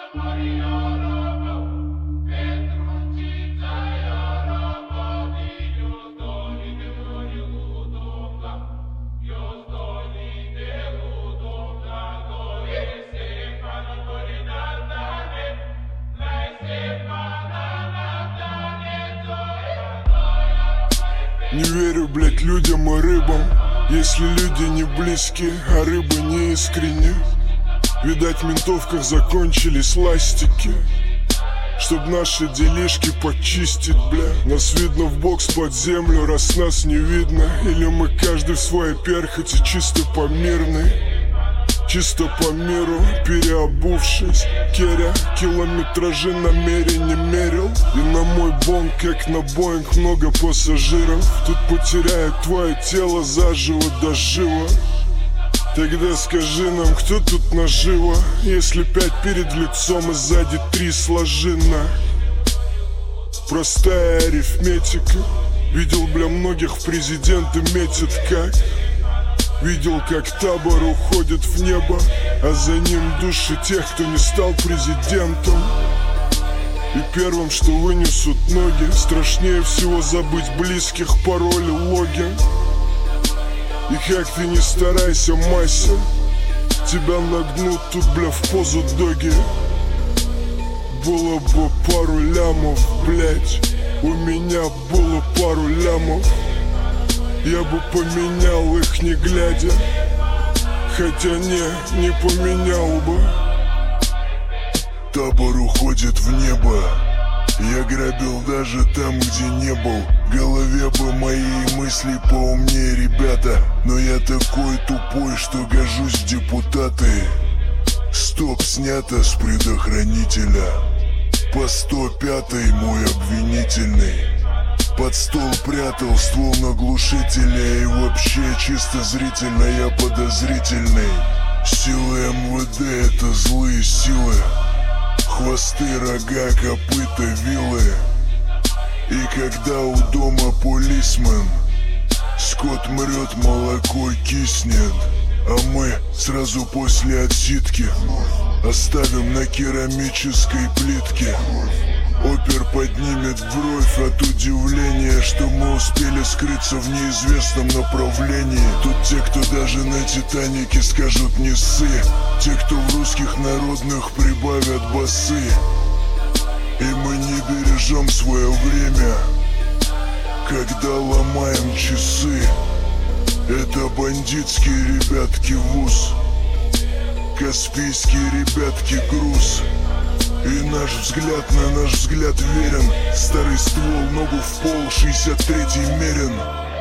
Не верю, блять, людям и рыбам, если люди не близкие, а рыбы не искренне. Видать, в ментовках закончились ластики, чтоб наши делишки почистить, бля. Нас видно в бокс под землю, раз нас не видно. Или мы каждый в своей перхоти, чисто по мирной, чисто по миру, переобувшись. Керя километражи намеренно мерил. И на мой бонг, как на Боинг, много пассажиров. Тут потеряют твое тело заживо до жива. Тогда скажи нам, кто тут наживо, если 5 перед лицом и сзади 3 сложено. Простая арифметика. Видел, бля, многих в президенты метят как. Видел, как табор уходит в небо, а за ним души тех, кто не стал президентом. И первым, что вынесут ноги, страшнее всего забыть близких, пароли, логин. И как ты не старайся, Мася, тебя нагнут тут, бля, в позу доги. Было бы пару лямов, блять, у меня было пару лямов. Я бы поменял их не глядя, хотя не поменял бы. Табор уходит в небо, я грабил даже там, где не был. В голове бы мои мысли поумнее, ребята, но я такой тупой, что гожусь в депутаты. Стоп снято с предохранителя, по 105-й мой обвинительный. Под стол прятал ствол на глушителя, и вообще чисто зрительно я подозрительный. Силы МВД — это злые силы, хвосты, рога, копыта, вилы. И когда у дома полисмен, скот мрет, молоко киснет, а мы сразу после отсидки оставим на керамической плитке. Опер поднимет бровь от удивления, что мы успели скрыться в неизвестном направлении. Тут те, кто даже на Титанике скажут не ссы, те, кто в русских народных прибавят басы. И мы не бережем свое время, когда ломаем часы. Это бандитские ребятки вуз, каспийские ребятки груз. И наш взгляд на наш взгляд верен. Старый ствол, ногу в пол, 63-й мерен.